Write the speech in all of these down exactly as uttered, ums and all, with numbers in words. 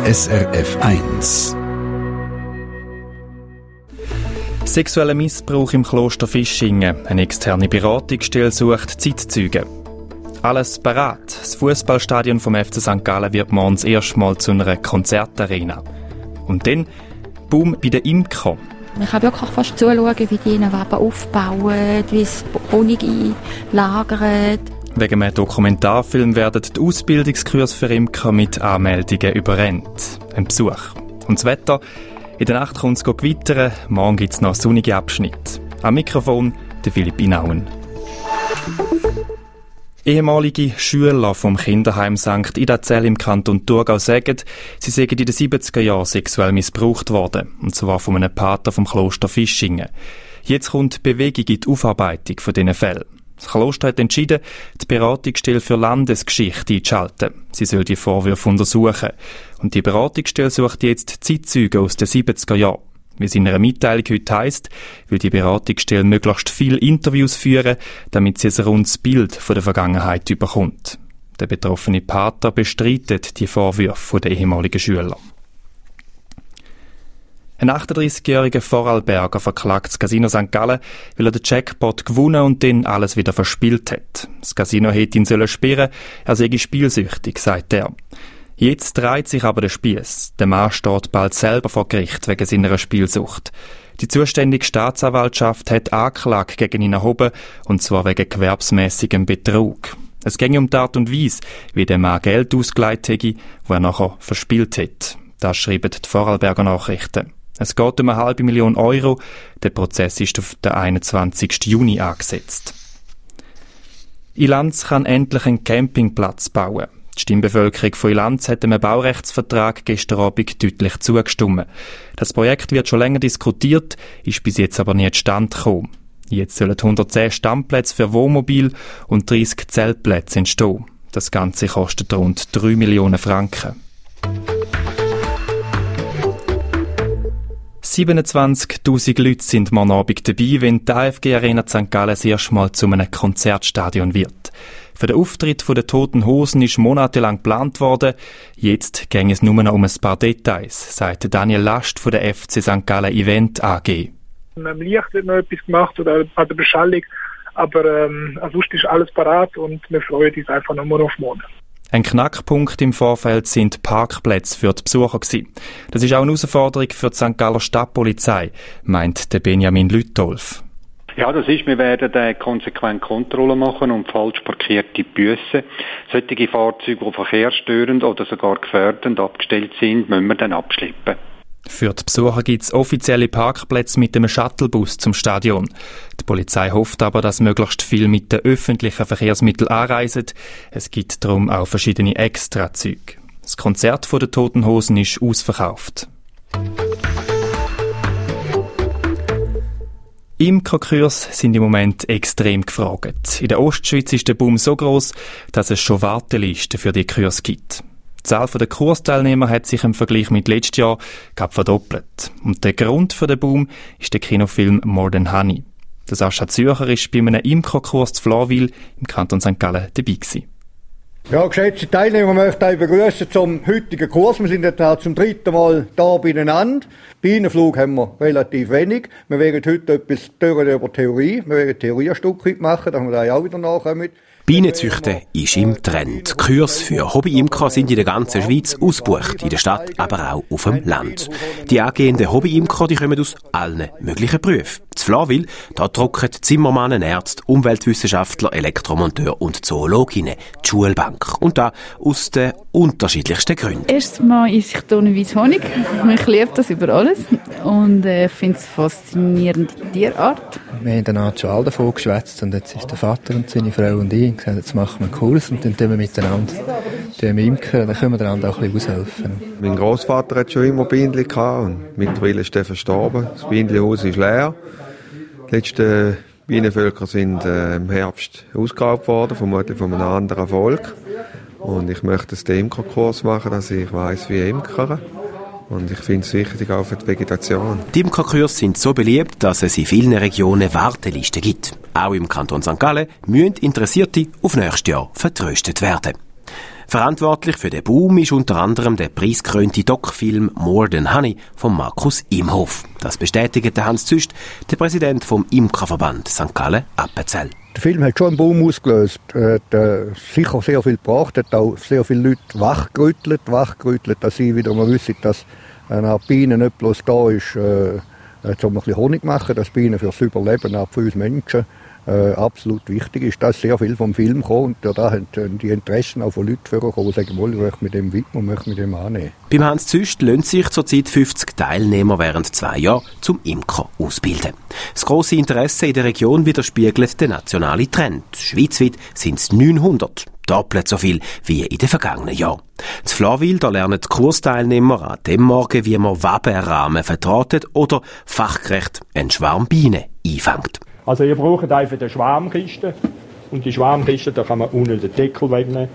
S R F eins. Sexueller Missbrauch im Kloster Fischingen. Eine externe Beratungsstelle sucht Zeitzeugen. Alles parat. Das Fußballstadion vom F C Sankt Gallen wird morgens erstmal zu einer Konzertarena. Und dann Boom bei den Imkern. Man kann wirklich fast zuschauen, wie die ihnen Weben aufbauen, wie es Honig einlagern. Wegen einem Dokumentarfilm werden die Ausbildungskurse für Imker mit Anmeldungen überrennt. Ein Besuch. Und das Wetter? In der Nacht kommt es gewittern, morgen gibt es noch sonnige Abschnitte. Am Mikrofon der Philipp Inauen. Ehemalige Schüler vom Kinderheim Sankt Idazell im Kanton Thurgau sagen, sie seien in den siebziger Jahren sexuell missbraucht worden, und zwar von einem Pater vom Kloster Fischingen. Jetzt kommt Bewegung in die Aufarbeitung von diesen Fällen. Das Kloster hat entschieden, die Beratungsstelle für Landesgeschichte einzuschalten. Sie soll die Vorwürfe untersuchen. Und die Beratungsstelle sucht jetzt Zeitzeugen aus den siebziger Jahren. Wie es in einer Mitteilung heute heisst, will die Beratungsstelle möglichst viele Interviews führen, damit sie ein rundes Bild von der Vergangenheit bekommt. Der betroffene Pater bestreitet die Vorwürfe der ehemaligen Schüler. Ein achtunddreissigjähriger Vorarlberger verklagt das Casino Sankt Gallen, weil er den Jackpot gewonnen und dann alles wieder verspielt hat. Das Casino hätte ihn sollen sperren, er sei spielsüchtig, sagt er. Jetzt dreht sich aber der Spiess. Der Mann steht bald selber vor Gericht wegen seiner Spielsucht. Die zuständige Staatsanwaltschaft hat Anklage gegen ihn erhoben, und zwar wegen gewerbsmässigem Betrug. Es ging um die Art und Weise, wie der Mann Geld ausgelegt hätte, wo er nachher verspielt hat. Das schreiben die Vorarlberger Nachrichten. Es geht um eine halbe Million Euro. Der Prozess ist auf den einundzwanzigsten Juni angesetzt. Ilanz kann endlich einen Campingplatz bauen. Die Stimmbevölkerung von Ilanz hat einem Baurechtsvertrag gestern Abend deutlich zugestimmt. Das Projekt wird schon länger diskutiert, ist bis jetzt aber nie zustande gekommen. Jetzt sollen hundertzehn Standplätze für Wohnmobil und dreissig Zeltplätze entstehen. Das Ganze kostet rund drei Millionen Franken. siebenundzwanzigtausend Leute sind morgen Abend dabei, wenn die A F G Arena Sankt Gallen das erste Mal zu einem Konzertstadion wird. Für den Auftritt der Toten Hosen ist monatelang geplant worden. Jetzt ging es nur noch um ein paar Details, sagt Daniel Last von der F C Sankt Gallen Event A G. Am Licht wird noch etwas gemacht oder an der Beschallung, aber ähm, sonst ist alles parat und wir freuen uns einfach nur auf morgen. Ein Knackpunkt im Vorfeld sind Parkplätze für die Besucher gewesen. Das ist auch eine Herausforderung für die Sankt Galler Stadtpolizei, meint der Benjamin Lütolf. Ja, das ist, wir werden äh, konsequent Kontrollen machen und falsch parkierte Büssen. Solche Fahrzeuge, die verkehrsstörend oder sogar gefährdend abgestellt sind, müssen wir dann abschleppen. Für die Besucher gibt es offizielle Parkplätze mit einem Shuttlebus zum Stadion. Die Polizei hofft aber, dass möglichst viel mit den öffentlichen Verkehrsmitteln anreisen. Es gibt darum auch verschiedene Extrazüge. Das Konzert von den Toten Hosen ist ausverkauft. Imkerkurs sind im Moment extrem gefragt. In der Ostschweiz ist der Boom so gross, dass es schon Wartelisten für die Kurse gibt. Die Zahl der Kursteilnehmer hat sich im Vergleich mit letztes Jahr gerade verdoppelt. Und der Grund für den Boom ist der Kinofilm More Than Honey. Der Sascha Zürcher ist bei einem Imkerkurs zu Flawil im Kanton Sankt Gallen dabei gewesen. Ja, geschätzte Teilnehmer, möchte ich begrüßen zum heutigen Kurs. Wir sind jetzt auch zum dritten Mal da beieinander. Bienenflug haben wir relativ wenig. Wir werden heute etwas hören über Theorie. Wir werden Theoriestücke machen, dass wir da auch wieder nachkommen. Bienenzüchten ist im Trend. Kurse für Hobbyimker sind in der ganzen Schweiz ausgebucht, in der Stadt, aber auch auf dem Land. Die angehenden Hobbyimker, die kommen aus allen möglichen Berufen. Zu Flawil, da drucken Zimmermannen, Ärzte, Umweltwissenschaftler, Elektromonteur und Zoologinnen die Schulbank. Und da aus den unterschiedlichsten Gründen. Erstmal esse ich tonnenweise Honig. Ich liebe das über alles. Und ich äh, finde es faszinierend, die Tierart. Wir haben dann schon alle davon geschwätzt und jetzt ist der Vater und seine Frau und ich gesagt, jetzt machen wir einen Kurs und dann tun wir miteinander tun wir imkern, dann können wir einander auch ein bisschen aushelfen. Mein Grossvater hat schon immer Bienen gehabt und mittlerweile ist er verstorben. Das Bienenhaus ist leer. Die letzten Bienenvölker sind äh, im Herbst ausgeraubt worden, vermutlich von einem anderen Volk. Und ich möchte einen Imkerkurs machen, dass ich weiss, wie imkern. Und ich finde es wichtig auch für die Vegetation. Die Imkerkurse sind so beliebt, dass es in vielen Regionen Wartelisten gibt. Auch im Kanton Sankt Gallen müssen Interessierte auf nächstes Jahr vertröstet werden. Verantwortlich für den Boom ist unter anderem der preisgekrönte Doc-Film «More Than Honey» von Markus Imhof. Das bestätigt der Hans Züst, der Präsident vom Imkerverband Sankt Gallen-Appenzell. Der Film hat schon einen Boom ausgelöst. Er hat äh, sicher sehr viel gebracht, hat auch sehr viele Leute wachgerüttelt, wachgerüttelt, dass sie wieder mal wissen, dass eine Biene nicht bloß da ist, äh, um ein bisschen Honig zu machen, dass Bienen fürs Überleben auch für uns Menschen äh, absolut wichtig ist. Da ist sehr viel vom Film gekommen und da haben die Interessen auch von Leuten vorgekommen, die sagen, ich möchte mit dem widmen, ich möchte mit dem annehmen. Beim Hans Züst lohnt sich zurzeit fünfzig Teilnehmer während zwei Jahren zum Imker ausbilden. Das grosse Interesse in der Region widerspiegelt der nationale Trend. Schweizweit sind es neunhundert. Doppelt so viel wie in den vergangenen Jahren. In Flawil, da lernen die Kursteilnehmer an dem Morgen, wie man Wabenrahmen verdrahtet oder fachgerecht einen Schwarm Bienen einfängt. Also ihr braucht einfach eine Schwarmkiste und die Schwarmkiste, da kann man unten den Deckel wegnehmen.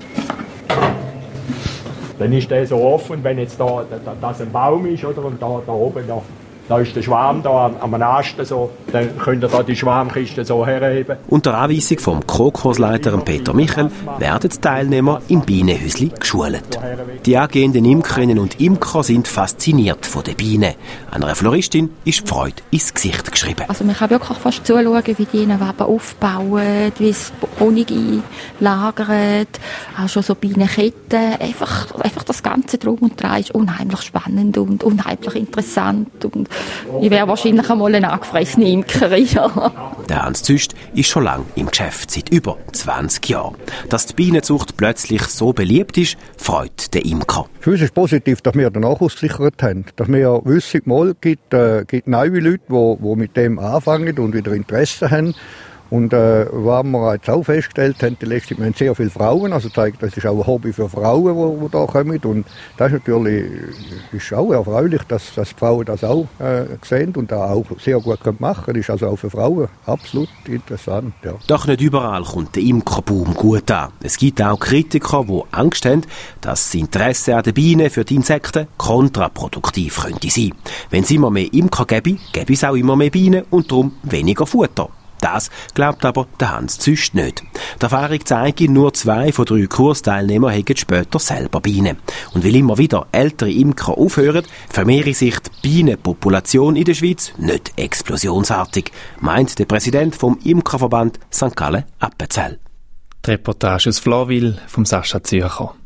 Dann ist der so offen, wenn jetzt da, da das ein Baum ist, oder, und da, da oben da, da ist der Schwarm da am, am Ast, so, dann könnt ihr da die Schwarmkiste so herheben. Unter Anweisung vom Kokosleiter Peter Michel werden die Teilnehmer im Bienenhäusli geschult. Die angehenden Imkerinnen und Imker sind fasziniert von den Bienen. Einer Floristin ist die Freude ins Gesicht geschrieben. Also man kann wirklich fast zuschauen, wie die Waben aufbauen, wie es Honig einlagern, auch schon so Bienenketten. Einfach, einfach das Ganze drum und dran ist unheimlich spannend und unheimlich interessant. Und ich wäre wahrscheinlich einmal eine angefressene Imkerin. Der Hans Züst ist schon lange im Geschäft, seit über zwanzig Jahren. Dass die Bienenzucht plötzlich so beliebt ist, freut den Imker. Für uns ist positiv, dass wir den Nachwuchs gesichert haben. Dass wir wissen, mal gibt äh, gibt neue Leute, die, die mit dem anfangen und wieder Interesse haben. Und äh, was wir jetzt auch festgestellt haben, die letzte, wir haben sehr viele Frauen, also zeigt, das ist auch ein Hobby für Frauen, die da kommen. Und das ist natürlich ist auch erfreulich, dass, dass die Frauen das auch äh, sehen und da auch sehr gut machen können. Das ist also auch für Frauen absolut interessant. Ja. Doch nicht überall kommt der Imkerboom gut an. Es gibt auch Kritiker, die Angst haben, dass das Interesse an den Bienen für die Insekten kontraproduktiv könnte sein. Wenn es immer mehr Imker gäbe, gäbe es auch immer mehr Bienen und darum weniger Futter. Das glaubt aber der Hans Züst nicht. Die Erfahrung zeigt, nur zwei von drei Kursteilnehmern haben später selber Bienen. Und weil immer wieder ältere Imker aufhören, vermehre sich die Bienenpopulation in der Schweiz nicht explosionsartig, meint der Präsident vom Imkerverband Sankt Gallen-Appenzell. Die Reportage aus Flawil vom Sascha Zürcher.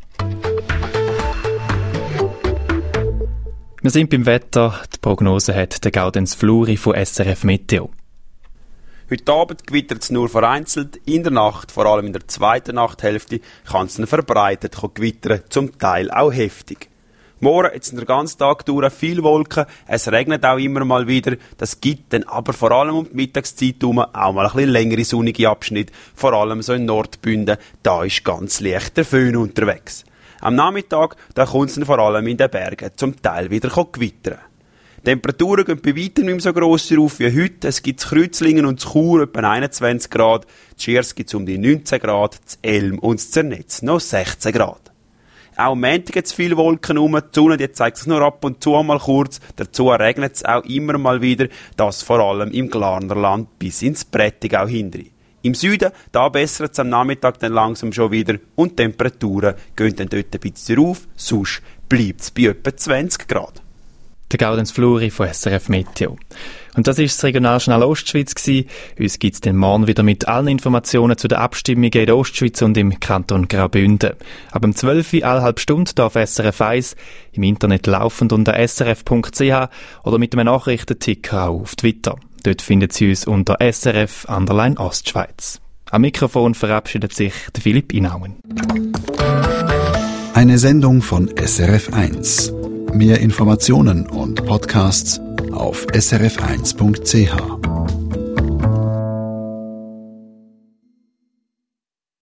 Wir sind beim Wetter. Die Prognose hat der Gaudenz Fluri von S R F Meteo. Heute Abend gewittert es nur vereinzelt. In der Nacht, vor allem in der zweiten Nachthälfte, kann es dann verbreitet gewittern, zum Teil auch heftig. Morgen, jetzt den ganzen Tag durch, viel Wolken, es regnet auch immer mal wieder. Das gibt dann aber vor allem um die Mittagszeit herum auch mal ein bisschen längere sonnige Abschnitte, vor allem so in Nordbünden, da ist ganz leicht der Föhn unterwegs. Am Nachmittag, da kommt es dann vor allem in den Bergen zum Teil wieder gewittern. Die Temperaturen gehen bei weitem nicht mehr so gross auf wie heute. Es gibt in Kreuzlingen und in Chur etwa einundzwanzig Grad. In Schiers gibt es um die neunzehn Grad, in Elm und in Zernetz noch sechzehn Grad. Auch am Montag gibt es viele Wolken rum. Die Sonne die zeigt sich nur ab und zu einmal kurz. Dazu regnet es auch immer mal wieder. Das vor allem im Glarnerland bis ins Prättigau hinter. Im Süden, da bessert es am Nachmittag dann langsam schon wieder und die Temperaturen gehen dann dort ein bisschen rauf. Sonst bleibt es bei etwa zwanzig Grad. Der Gaudenz Fluri von S R F Meteo. Und das war das Regionaljournal Ostschweiz gewesen. Uns gibt's den morgen wieder mit allen Informationen zu den Abstimmungen in der Ostschweiz und im Kanton Graubünden. Ab um zwölf Uhr, alle halbe Stunde, auf S R F eins, im Internet laufend unter s r f punkt c h oder mit einem Nachrichtenticker auch auf Twitter. Dort finden Sie uns unter S R F Underline Ostschweiz. Am Mikrofon verabschiedet sich der Philipp Inauen. Eine Sendung von S R F eins. Mehr Informationen und Podcasts auf s r f eins punkt c h.